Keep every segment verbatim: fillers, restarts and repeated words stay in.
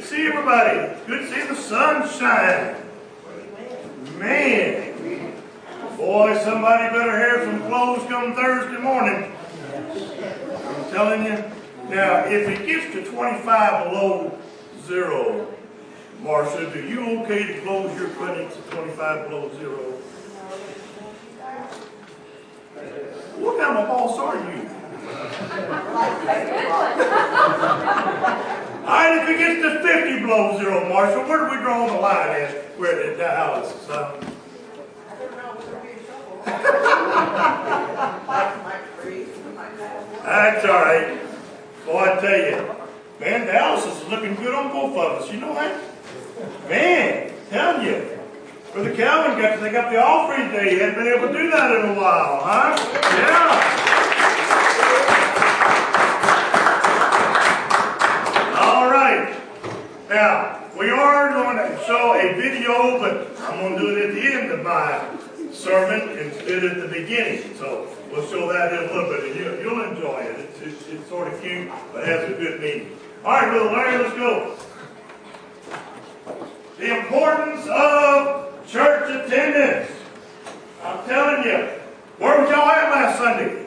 see everybody. Good to see the sunshine. Man. Boy, somebody better have some clothes come Thursday morning. I'm telling you. Now, if it gets to twenty-five below zero, Marcia, do you okay to close your clinics at twenty-five below zero? What kind of boss are you? Alright, if it gets to fifty below zero, Marshall, where do we draw the line at? Where the dialysis, huh? That's alright. Boy, I tell you, man, dialysis is looking good on both of us. You know that? Man, telling you. Brother Calvin got to take up the offering day. He hadn't been able to do that in a while, huh? Yeah. All right. Now, we are going to show a video, but I'm going to do it at the end of my sermon instead of at the beginning. So we'll show that in a little bit, and you, you'll enjoy it. It's, it's, it's sort of cute, but has a good meaning. All right, Brother Larry, let's go. The importance of church attendance. I'm telling you, where was y'all at last Sunday?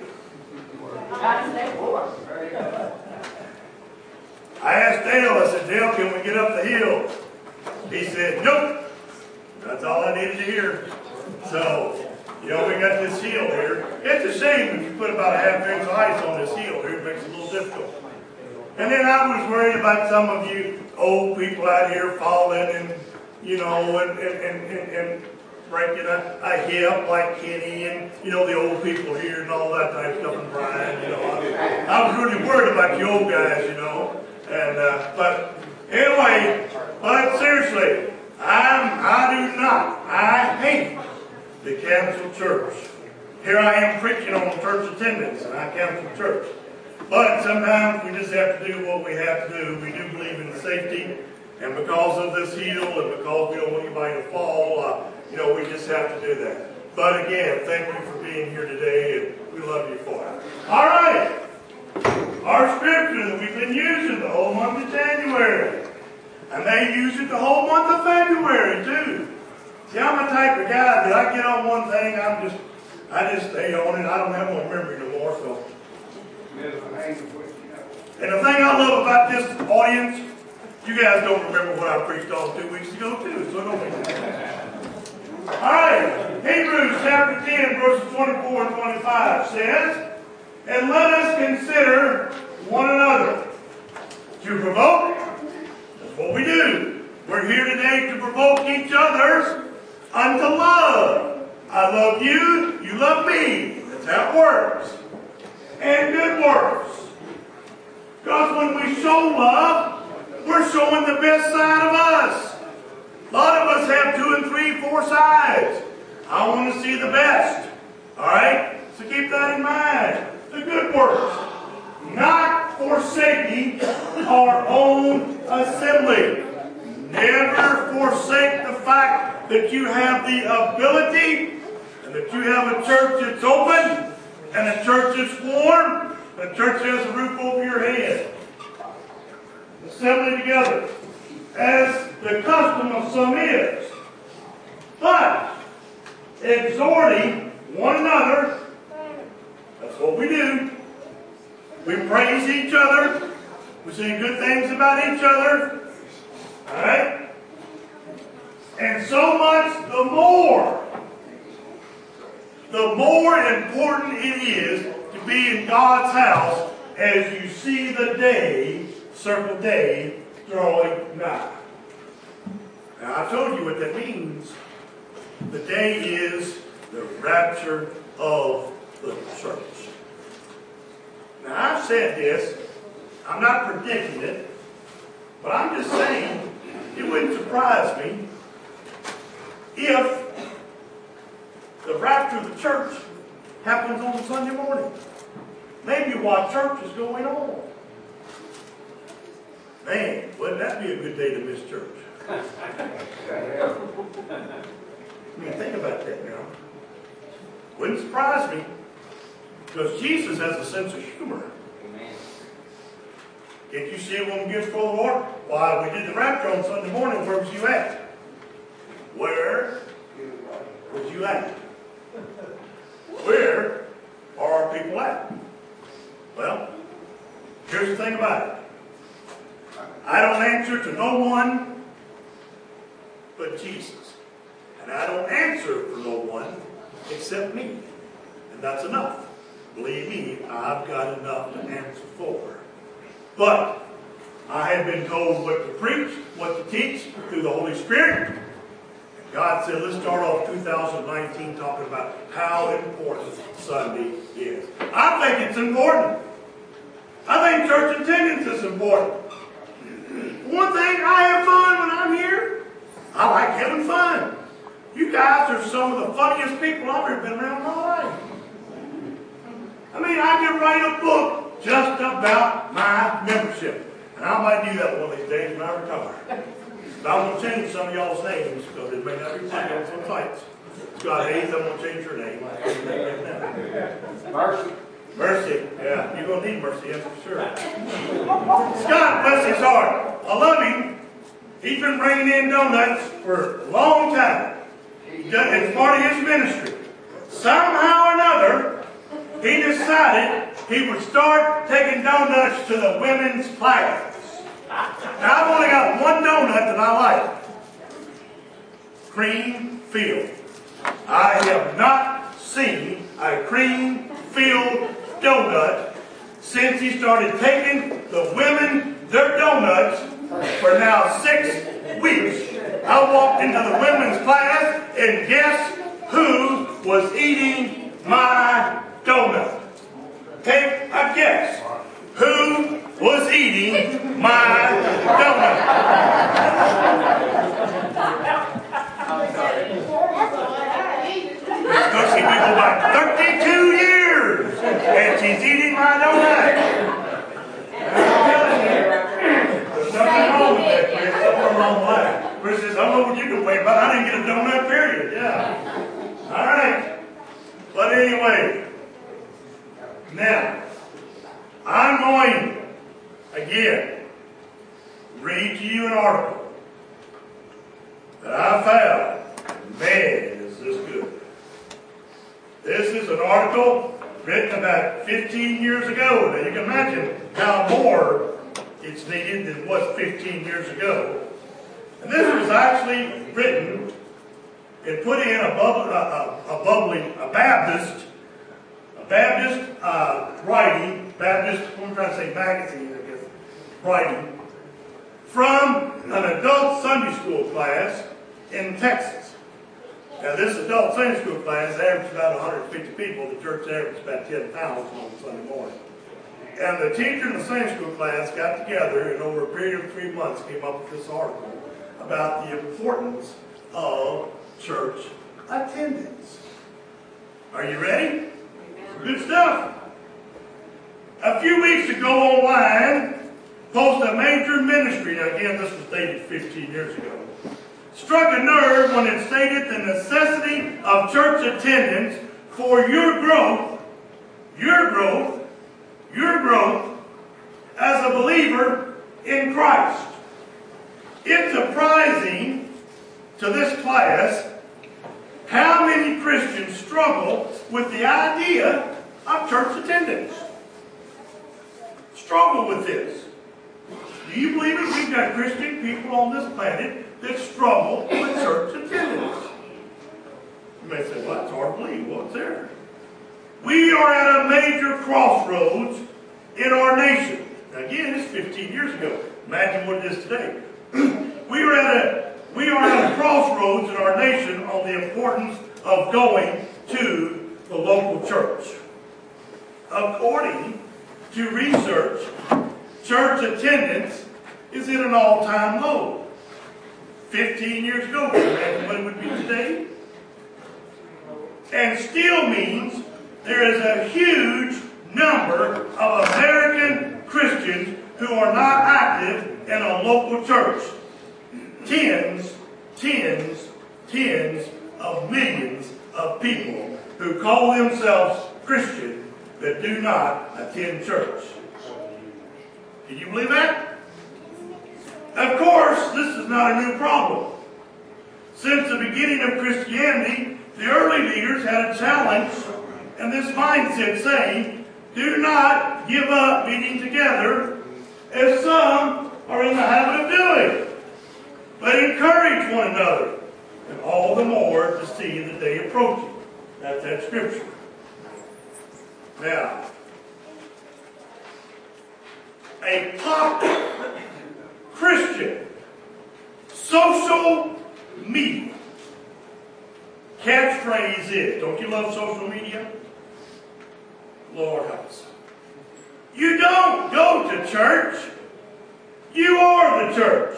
I asked Dale, I said, Dale, can we get up the hill? He said, nope. That's all I needed to hear. So, you know, we got this hill here. It's a shame if you put about a half inch of ice on this hill here, it makes it a little difficult. And then I was worried about some of you old people out here falling and, you know, and, and, and, and, and breaking a, a hip like Kenny and, you know, the old people here and all that type of stuff and Brian, you know. I, I was really worried about you old guys, you know. And, uh, but anyway, but seriously, I'm, I do not, I hate the canceled church. Here I am preaching on church attendance and I cancel church. But sometimes we just have to do what we have to do. We do believe in safety. And because of this hill and because we don't want anybody to fall, uh, you know, we just have to do that. But again, thank you for being here today, and we love you for it. All right. Our scripture that we've been using the whole month of January. I may use it the whole month of February, too. See, I'm the type of guy that I get on one thing, I'm just, I just stay on it. I don't have no memory no more, so. And the thing I love about this audience, you guys don't remember what I preached on two weeks ago, too, so don't be. All right, Hebrews chapter ten, verses twenty-four and twenty-five says, and let us consider one another to provoke. That's what we do. We're here today to provoke each other unto love. I love you, you love me. That's how it works. And good works. Because when we show love, we're showing the best side of us. A lot of us have two and three, four sides. I want to see the best. All right? So keep that in mind. The good works. Not forsaking our own assembly. Never forsake the fact that you have the ability and that you have a church that's open and a church that's warm and a church that has a roof over your head. Assembly together, as the custom of some is, but exhorting one another. That's what we do. We praise each other. We say good things about each other. All right? And so much the more, the more important it is to be in God's house as you see the day, circle day, drawing nigh. Now, I told you what that means. The day is the rapture of the church. Now, I've said this. I'm not predicting it. But I'm just saying, it wouldn't surprise me if the rapture of the church happens on Sunday morning. Maybe while church is going on. Man, wouldn't that be a good day to miss church? I mean, think about that now. Wouldn't surprise me, because Jesus has a sense of humor. Can't you see a woman gives for the Lord? Why, we did the rapture on Sunday morning. Where was you at? Where was you at? Where are our people at? Well, here's the thing about it. I don't answer to no one but Jesus. And I don't answer for no one except me. And that's enough. Believe me, I've got enough to answer for. But I have been told what to preach, what to teach through the Holy Spirit. And God said, let's start off two thousand nineteen talking about how important Sunday is. I think it's important. I think church attendance is important. One thing, I have fun when I'm here. I like having fun. You guys are some of the funniest people I've ever been around in my life. I mean, I could write a book just about my membership. And I might do that one of these days when I retire. But I'm going to change some of y'all's names because it may not be put on some sites. Scott Hayes, I'm going to change your name. Mercy. Mercy. Yeah, you're going to need mercy, that's for sure. Scott, bless his heart. I love him. He's been bringing in donuts for a long time. It's part of his ministry. Somehow or another, he decided he would start taking donuts to the women's class. Now, I've only got one donut that I like. Cream filled. I have not seen a cream filled donut since he started taking the women their donuts for now six weeks. I walked into the women's class and guess who was eating my donut? Take a guess. Who was eating my donut? Because we go back thirty-two years and she's eating my donut. I'm telling you, there's nothing wrong with that, Chris. Something wrong with that. Chris says, I don't know what you can wait, but I didn't get a donut, period. Yeah. All right. But anyway, now, I'm going, again, read to you an article that I found. Man, is this good. This is an article written about fifteen years ago. Now, you can imagine how more it's needed than was fifteen years ago. And this was actually written and put in a, bubble, a, a, a bubbly, a Baptist, a Baptist uh, writing, Baptist, I'm trying to say magazine, I guess, writing, from an adult Sunday school class in Texas. Now this adult Sunday school class averaged about one hundred fifty people. The church averaged about ten thousand on Sunday morning. And the teacher in the Sunday school class got together and over a period of three months came up with this article about the importance of church attendance. Are you ready? Good stuff. A few weeks ago online, posted a major ministry, now again this was dated fifteen years ago, struck a nerve when it stated the necessity of church attendance for your growth, your growth, your growth as a believer in Christ. It's surprising to this class how many Christians struggle with the idea of church attendance. Struggle with this. Do you believe it? We've got Christian people on this planet that struggle with church attendance. You may say, well, that's hard to believe. What's there? We are at a major crossroads in our nation. Now, again, it's fifteen years ago. Imagine what it is today. we are at a we are at a crossroads in our nation on the importance of going to the local church. According to research, church attendance is at an all-time low. Fifteen years ago, can you imagine what it would be today? And still means there is a huge number of American Christians who are not active in a local church. Tens, tens, tens of millions of people who call themselves Christian that do not attend church. Do you believe that? Of course, this is not a new problem. Since the beginning of Christianity, the early leaders had a challenge and this mindset saying, do not give up meeting together as some are in the habit of doing, but encourage one another, and all the more to see the day approaching. That's that scripture. Now, a popular Christian social media catchphrase is, don't you love social media? Lord help us. You don't go to church. You are the church.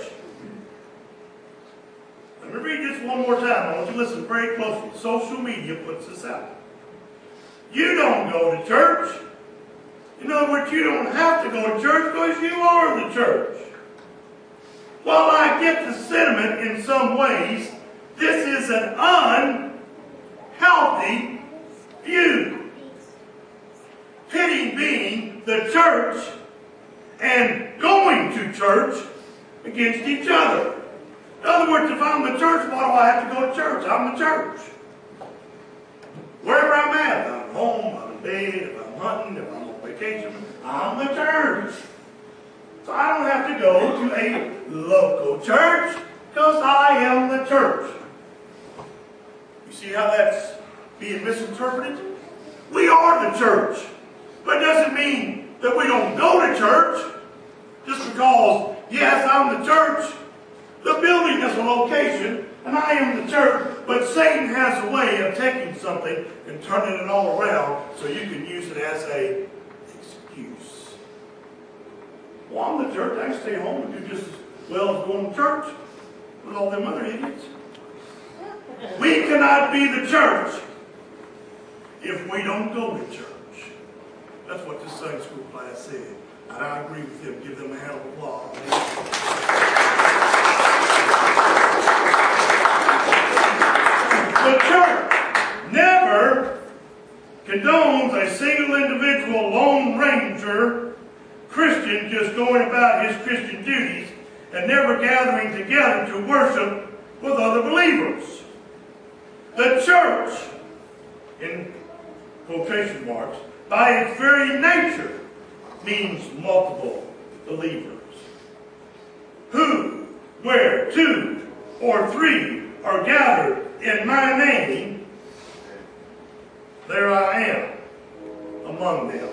Let me read this one more time. I want you to listen very closely. Social media puts this out. You don't go to church. In other words, you don't have to go to church because you are the church. While I get the sentiment in some ways, this is an unhealthy view. Pitting being the church and going to church against each other. In other words, if I'm the church, why do I have to go to church? I'm the church. Wherever I'm at, if I'm home, I'm in bed, if I'm hunting, if I'm on vacation, I'm the church. So I don't have to go to a local church because I am the church. You see how that's being misinterpreted? We are the church. But it doesn't mean that we don't go to church just because, yes, I'm the church. The building is a location, and I am the church, but Satan has a way of taking something and turning it all around so you can use it as an excuse. Well, I'm the church. I can stay home and do just as well as going to church with all them other idiots. We cannot be the church if we don't go to church. That's what this Sunday school class said. And I agree with them. Give them a hand of applause. The church never condones a single individual Lone Ranger Christian just going about his Christian duties and never gathering together to worship with other believers. The church, in quotation marks, by its very nature, means multiple believers. Who, where two or three are gathered in my name, there I am among them.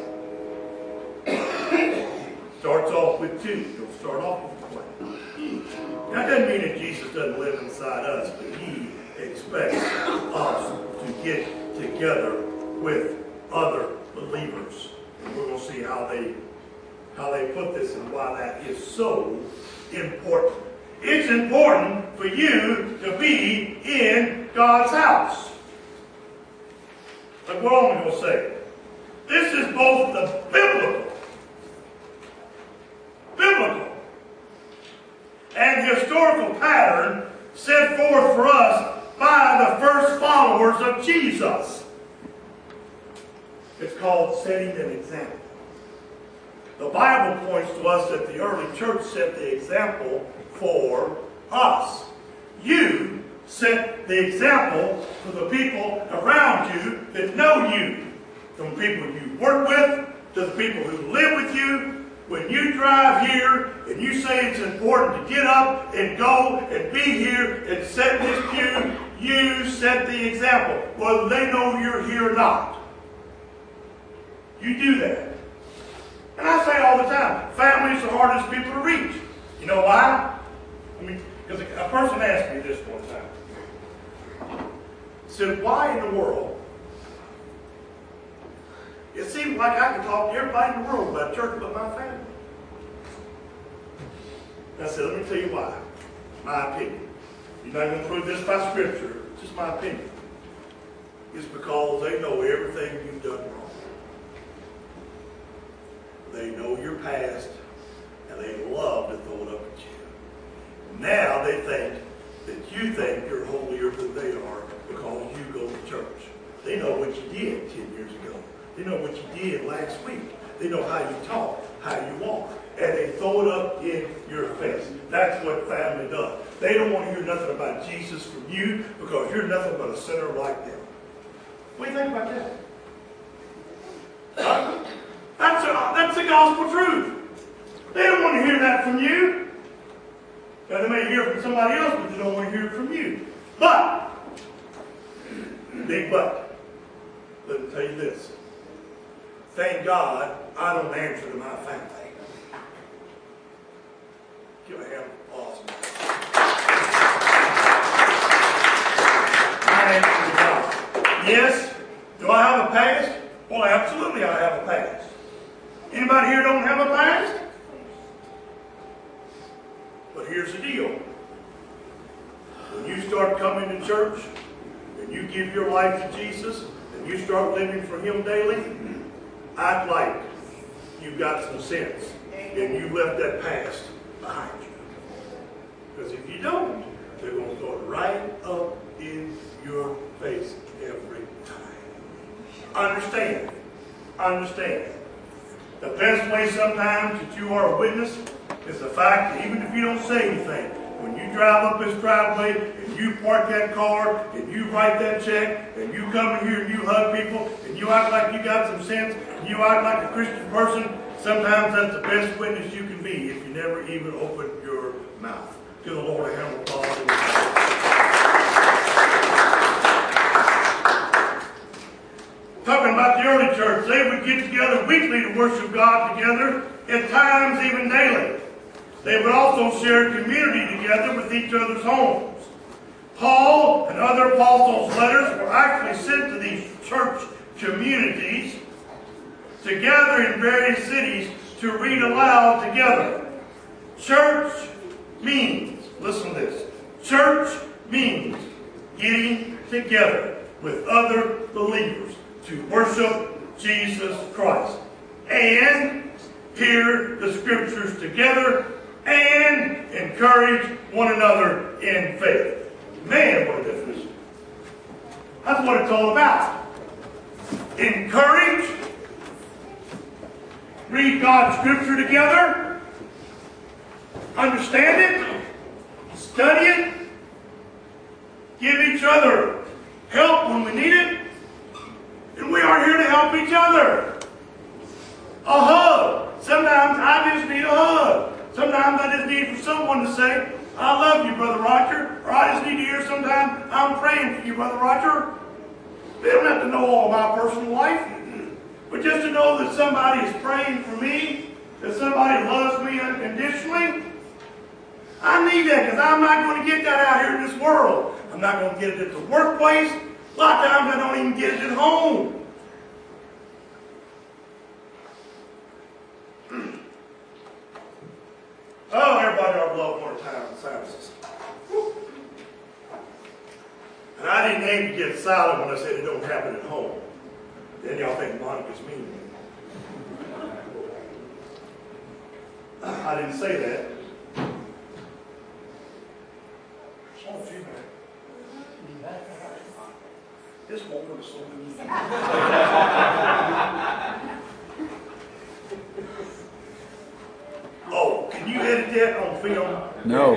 Starts off with two. Don't start off with one. That doesn't mean that Jesus doesn't live inside us, but he expects us to get together with other believers. And we're going to see how they how they put this and why that is so important. It's important for you to be in God's house. Like what am I going to say? This is both the biblical, biblical, and historical pattern set forth for us by the first followers of Jesus. It's called setting an example. The Bible points to us that the early church set the example for us. You set the example for the people around you that know you. From people you work with to the people who live with you. When you drive here and you say it's important to get up and go and be here and sit in this pew, you set the example, whether they know you're here or not. You do that. And I say all the time, families are the hardest people to reach. You know why? I mean, because a person asked me this one time. He said, why in the world? It seems like I can talk to everybody in the world about church but my family. And I said, let me tell you why. My opinion. You're not going to prove this by scripture. It's just my opinion. It's because they know everything you've done wrong. They know your past, and they love to throw it up at you. Now they think that you think you're holier than they are because you go to church. They know what you did ten years ago. They know what you did last week. They know how you talk, how you walk. And they your face. That's what family does. They don't want to hear nothing about Jesus from you because you're nothing but a sinner like them. What do you think about that? Huh? That's, a, that's the gospel truth. They don't want to hear that from you. Now, they may hear it from somebody else, but they don't want to hear it from you. But, big but, let me tell you this. Thank God I don't answer to my family. Give a hand of applause. I answer to God. Yes, do I have a past? Well, absolutely I have a past. Anybody here don't have a past? But here's the deal. When you start coming to church, and you give your life to Jesus, and you start living for Him daily, act like you've got some sense, and you left that past behind you. Because if you don't, they're going to throw it right up in your face every time. Understand. Understand. The best way sometimes that you are a witness is the fact that even if you don't say anything, when you drive up this driveway and you park that car and you write that check and you come in here and you hug people and you act like you got some sense and you act like a Christian person, sometimes that's the best witness you can be if you never even open your mouth. Give the Lord a hand of applause. Talking about the early church, they would get together weekly to worship God together, at times even daily. They would also share community together with each other's homes. Paul and other apostles' letters were actually sent to these church communities to gather in various cities to read aloud together. Church means, listen to this, church means getting together with other believers to worship Jesus Christ and hear the scriptures together and encourage one another in faith. Man, what a definition. That's what it's all about. Encourage, read God's scripture together, understand it, study it, give each other help when we need it, and we are here to help each other. A hug. Sometimes I just need a hug. Sometimes I just need for someone to say, I love you, Brother Roger. Or I just need to hear sometimes, I'm praying for you, Brother Roger. They don't have to know all of my personal life. But just to know that somebody is praying for me, that somebody loves me unconditionally, I need that because I'm not going to get that out here in this world. I'm not going to get it at the workplace. A lot of times I don't even get it at home. Oh, everybody ought to love one time in services. And I didn't aim to get silent when I said it don't happen at home. Then y'all think Monica's mean. I didn't say that. Oh, a few minutes. This moment was so mean. Oh, can you edit that on film? No.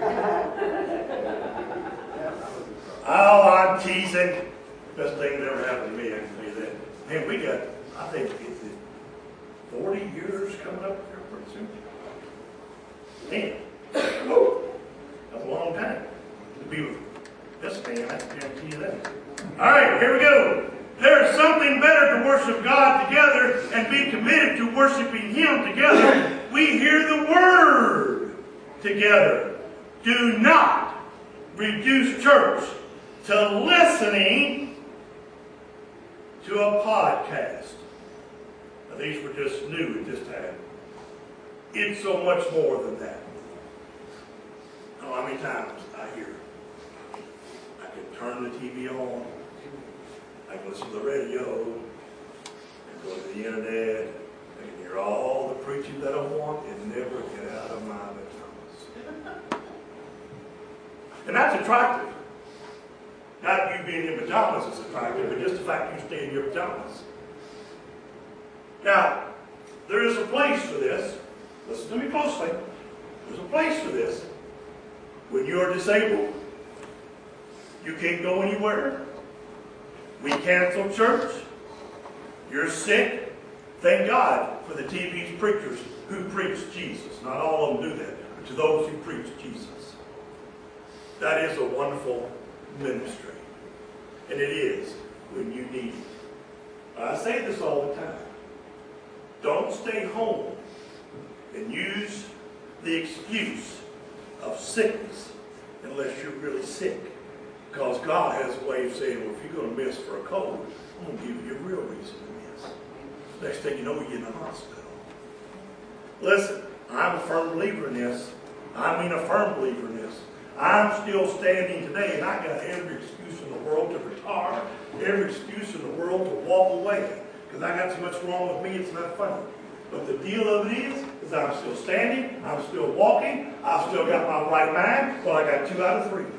Oh, I'm teasing. Best thing that ever happened to me, I can tell you that. Man, we got, I think, it's forty years coming up here pretty soon. Man, oh, that's a long time to be with this man, I can guarantee you that. All right, here we go. There is something better to worship God together and be committed to worshiping Him together. We hear the Word together. Do not reduce church to listening to a podcast. Now, these were just new at this time. It's so much more than that. I don't know how many times I hear I can turn the T V on, I can listen to the radio, I can go to the internet, I can hear all the preaching that I want and never get out of my pajamas. And that's attractive. Not you being in pajamas is attractive, but just the fact you stay in your pajamas. Now, there is a place for this. Listen to me closely. There's a place for this. When you are disabled, you can't go anywhere. We cancel church. You're sick. Thank God for the T V preachers who preach Jesus. Not all of them do that, but to those who preach Jesus. That is a wonderful ministry. And it is when you need it. I say this all the time. Don't stay home and use the excuse of sickness unless you're really sick. Because God has a way of saying, well, if you're going to miss for a cold, I'm going to give you a real reason to miss. Next thing you know, you're in the hospital. Listen, I'm a firm believer in this. I mean a firm believer in this. I'm still standing today, and I got every excuse in the world to retire, every excuse in the world to walk away. Because I got so much wrong with me, it's not funny. But the deal of it is, is I'm still standing, I'm still walking, I've still got my right mind. Well, I got two out of three.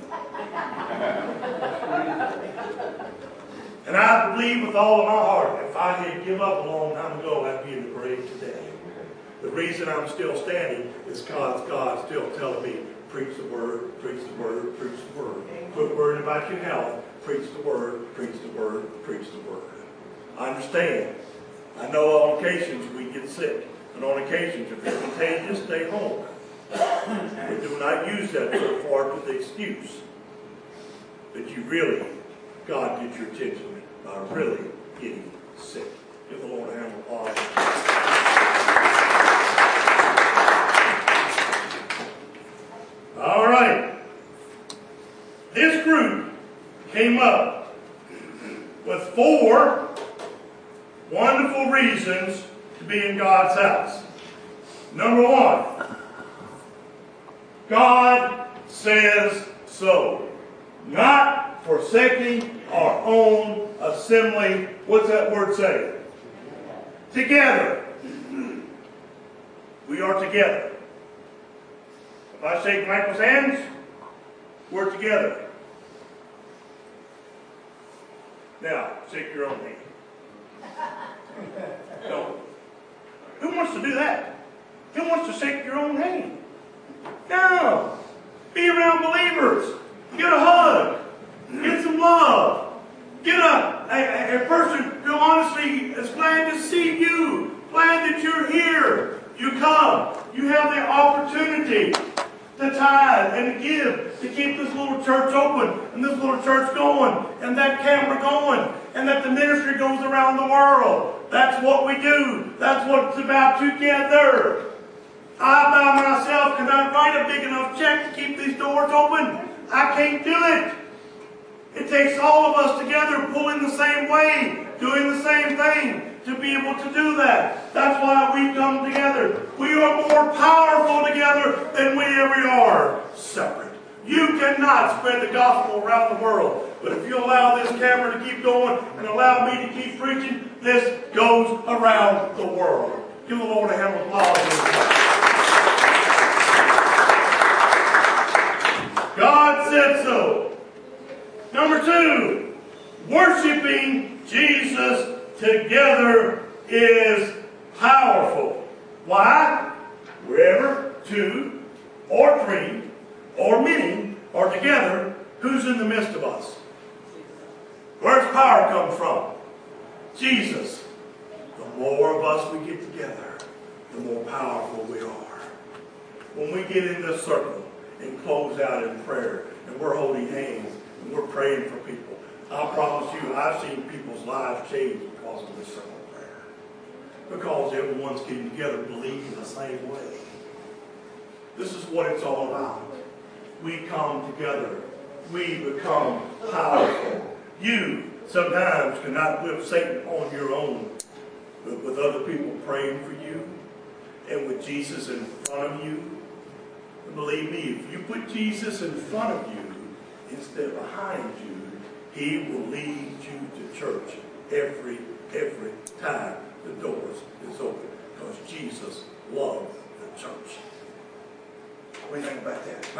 And I believe with all of my heart, if I had given up a long time ago, I'd be in the grave today. The reason I'm still standing is because God's still telling me, preach the word, preach the word, preach the word. Quit worrying about your health. Preach the word, preach the word, preach the word. I understand. I know on occasions we get sick. And on occasions, if it's contagious, stay home. But do not use that so far to the excuse that you really, God gets your attention by really getting sick. Give the Lord a hand of applause. All right. This group came up with four wonderful reasons to be in God's house. Number one, God says so. Not forsaking our own assembly. What's that word say? Together. We are together. If I shake Michael's hands, we're together. Now, shake your own hand. No. Who wants to do that? Who wants to shake your own hand? No. Be around believers. Get a hug. Get some love. Get a, a, a person who honestly is glad to see you. Glad that you're here. You come. You have the opportunity to tithe and to give, to keep this little church open and this little church going and that camera going and that the ministry goes around the world. That's what we do. That's what it's about together. I by myself cannot write a big enough check to keep these doors open. I can't do it. It takes all of us together pulling the same way, doing the same thing to be able to do that. That's why we come together. We are more powerful together than we ever are separate. You cannot spread the gospel around the world. But if you allow this camera to keep going and allow me to keep preaching, this goes around the world. Give the Lord a hand of applause. God said so. Number two, worshiping Jesus together is powerful. Why? Wherever two or three or many are together, who's in the midst of us? Where's power come from? Jesus. The more of us we get together, the more powerful we are. When we get in this circle and close out in prayer, and we're holding hands, and we're praying for people, I promise you, I've seen people's lives change because of this circle of prayer. Because everyone's getting together believing the same way. This is what it's all about. We come together. We become powerful. You sometimes cannot whip Satan on your own, but with other people praying for you and with Jesus in front of you. And believe me, if you put Jesus in front of you instead of behind you, he will lead you to church every, every time the doors is open. Because Jesus loved the church. What do you think about that?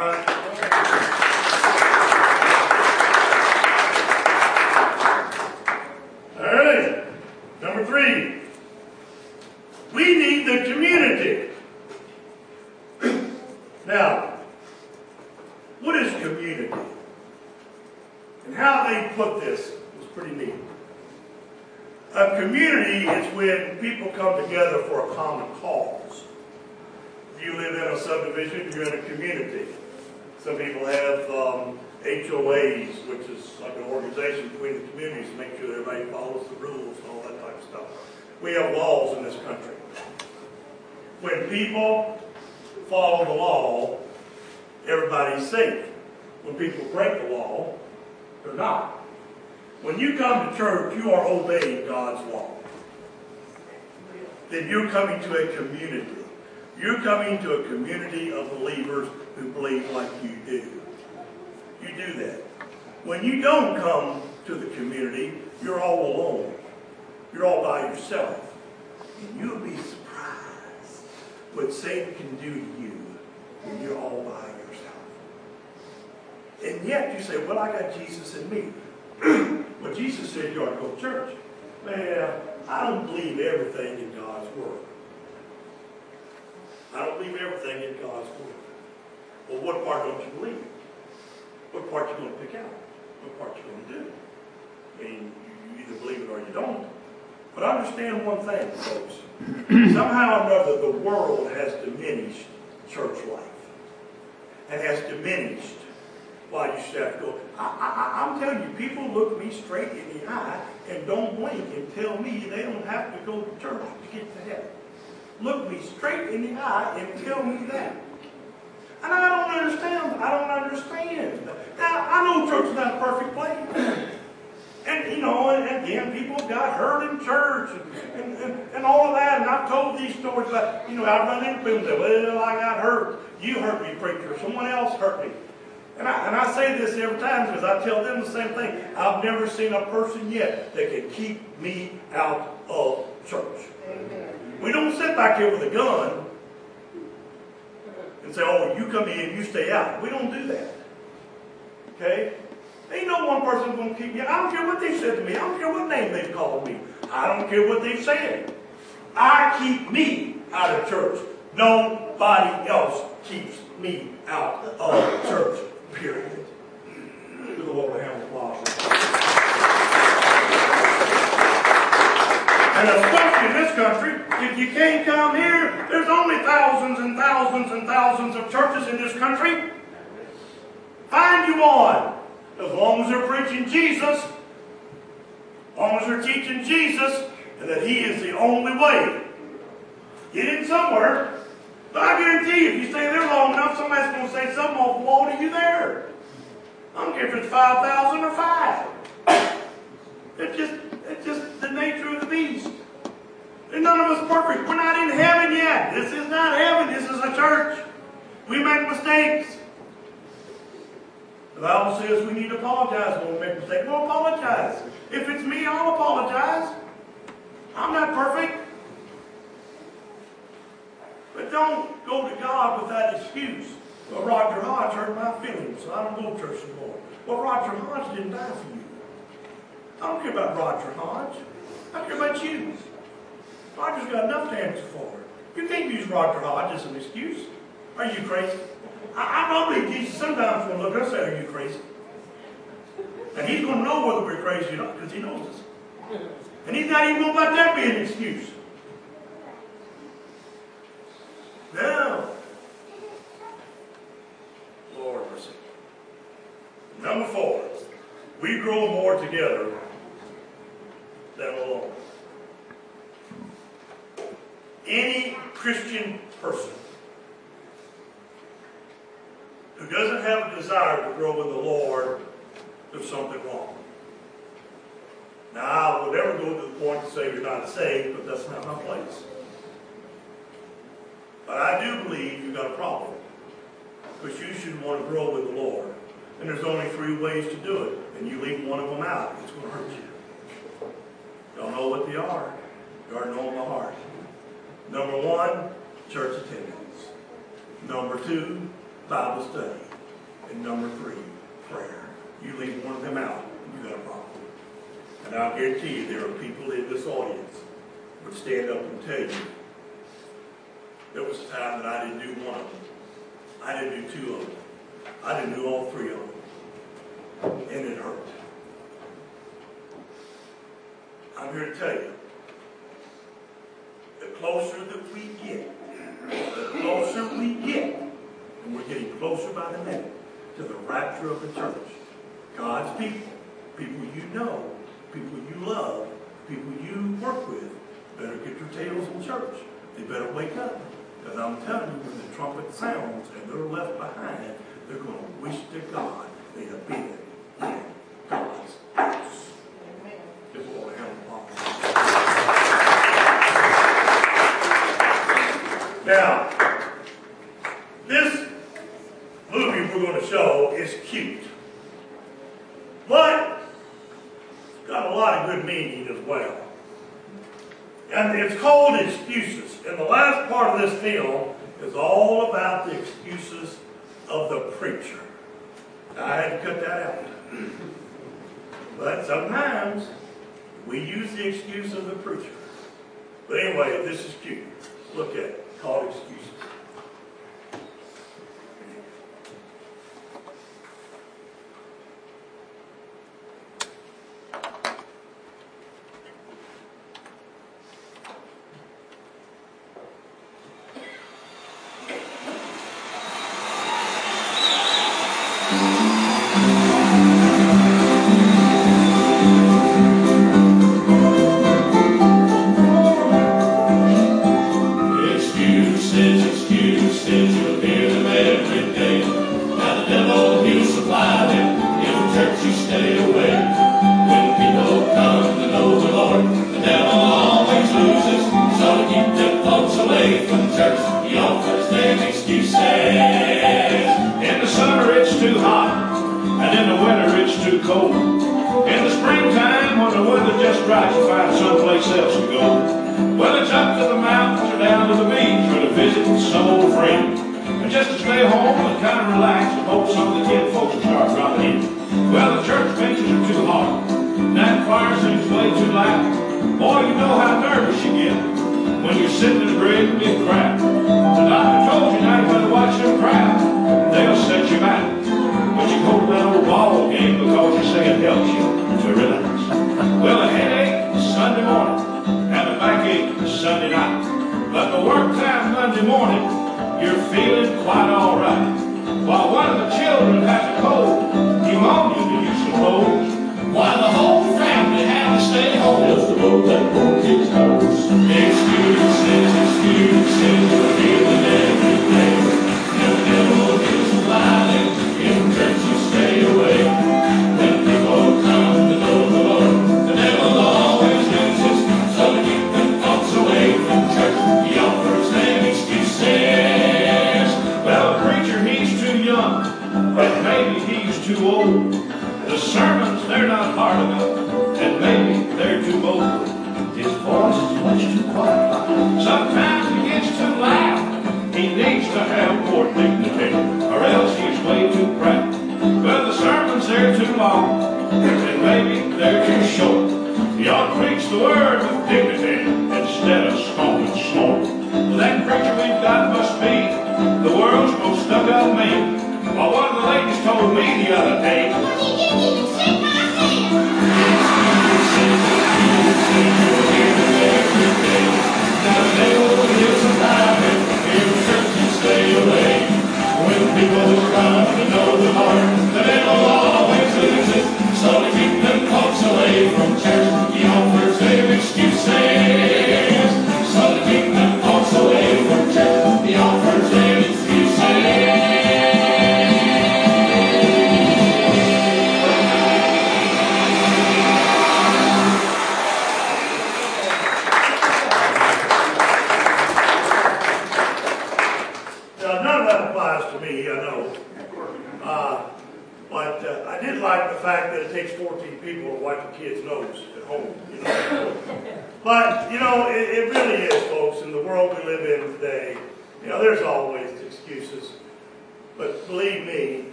Huh? All right. Number three. We need the community. Now, what is community? And how they put this was pretty neat. A community is when people come together for a common cause. If you live in a subdivision, you're in a community. Some people have um, H O As, which is like an organization between the communities to make sure everybody follows the rules and all that type of stuff. We have laws in this country. When people follow the law, everybody's safe. When people break the law, they're not. When you come to church, you are obeying God's law. Then you're coming to a community. You're coming to a community of believers who believe like you do. You do that. When you don't come to the community, you're all alone. You're all by yourself. And you'll be surprised what Satan can do to you when you're all by yourself. And yet you say, well, I got Jesus in me. Well, Jesus said you ought to go to church. Man, I don't believe everything in God's Word. I don't believe everything in God's Word. Well, what part don't you believe? What part you going to pick out? What part you going to do? I mean, you either believe it or you don't. But understand one thing, folks. Somehow or another, the world has diminished church life. And has diminished why you should have to go. I, I, I'm telling you, people look me straight in the eye and don't blink and tell me they don't have to go to church to get to heaven. Look me straight in the eye and tell me that. And I don't understand. I don't understand. Now, I know church is not a perfect place. And, you know, and again, people got hurt in church and, and, and, and all of that. And I've told these stories about, you know, I run into people and say, well, I got hurt. You hurt me, preacher. Someone else hurt me. And I, and I say this every time because I tell them the same thing. I've never seen a person yet that can keep me out of church. Amen. We don't sit back here with a gun and say, oh, you come in, you stay out. We don't do that. Okay? Ain't no one person going to keep me out. I don't care what they said to me. I don't care what name they've called me. I don't care what they've said. I keep me out of church. Nobody else keeps me out of church. Period. To the Lord, a hand of applause. And especially in this country, if you can't come here, there's only thousands and thousands and thousands of churches in this country. Find you one. As long as they're preaching Jesus, as long as they're teaching Jesus, and that He is the only way. Get in somewhere. But I guarantee you, if you stay there long enough, somebody's going to say something off the wall to you there. I don't care if it's five thousand or five. It's just, it's just the nature of the beast. And none of us perfect. We're not in heaven yet. This is not heaven. This is a church. We make mistakes. The Bible says we need to apologize when we make mistakes. We'll apologize. If it's me, I'll apologize. I'm not perfect. But don't go to God with that excuse. Well, Roger Hodge hurt my feelings, so I don't go to church anymore. Well, Roger Hodge didn't die for you. I don't care about Roger Hodge. I care about you. Roger's got enough to answer for. You can't use Roger Hodge as an excuse. Are you crazy? I, I believe Jesus sometimes going to look at us and say, are you crazy? And He's going to know whether we're crazy or not because He knows us. And He's not even going to let that be an excuse. Now, Lord mercy. Number four, we grow more together than alone. Any Christian person who doesn't have a desire to grow with the Lord, there's something wrong. Now, I will never go to the point to say you're not saved, but that's not my place. But I do believe you've got a problem. Because you should want to grow with the Lord. And there's only three ways to do it. And you leave one of them out, it's going to hurt you. Y'all know what they are. You already know in my heart. Number one, church attendance. Number two, Bible study. And number three, prayer. You leave one of them out, you got a problem. And I'll guarantee you there are people in this audience who would stand up and tell you there was a time that I didn't do one of them. I didn't do two of them. I didn't do all three of them. And it hurt. I'm here to tell you, the closer that we get, the closer we get, and we're getting closer by the minute, to the rapture of the church, God's people, people you know, people you love, people you work with, better get your tails in church. They better wake up. Because I'm telling you, when the trumpet sounds and they're left behind, they're going to wish to God they had been in God's house. If we want to have a problem. Now, this movie we're going to show is cute. But it's got a lot of good meaning as well. And it's called Excuses. And the last part of this film is all about the excuses of the preacher. I had to cut that out. But sometimes we use the excuse of the preacher. But anyway, this is cute. Look at it. Called Excuses.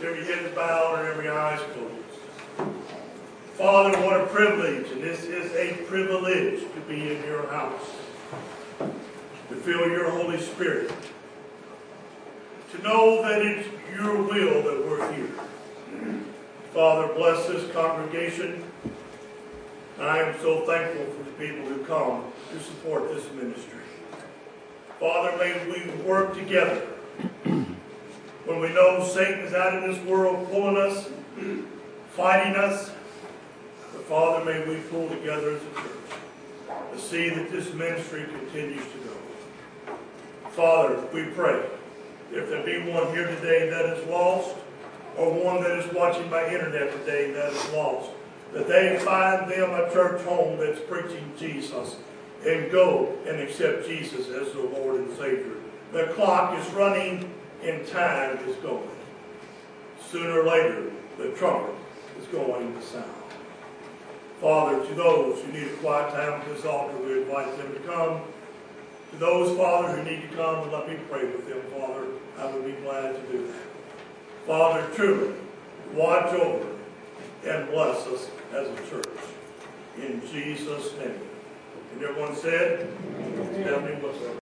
every head is bowed and every eye is closed. Father, what a privilege, and this is a privilege to be in your house, to feel your Holy Spirit, to know that it's your will that we're here. Father, bless this congregation. I am so thankful for the people who come to support this ministry. Father, may we work together. When we know Satan is out in this world pulling us, fighting us, but Father, may we pull together as a church to see that this ministry continues to go. Father, we pray, if there be one here today that is lost, or one that is watching by internet today that is lost, that they find them a church home that's preaching Jesus, and go and accept Jesus as their Lord and Savior. The clock is running and time is going. Sooner or later, the trumpet is going to sound. Father, to those who need a quiet time at this altar, we invite them to come. To those, Father, who need to come, and let me pray with them, Father, I would be glad to do that. Father, truly, watch over and bless us as a church. In Jesus' name. And everyone said, Stephanie, what's up?